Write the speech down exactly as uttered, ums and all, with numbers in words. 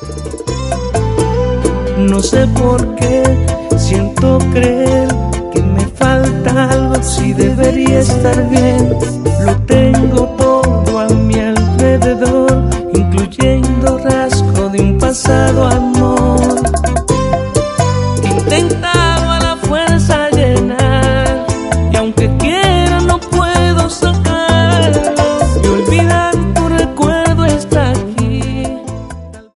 No sé por qué siento creer que me falta algo, si debería estar bien. Lo tengo todo a mi alrededor, incluyendo rasgo de un pasado amor. He intentado a la fuerza llenar, y aunque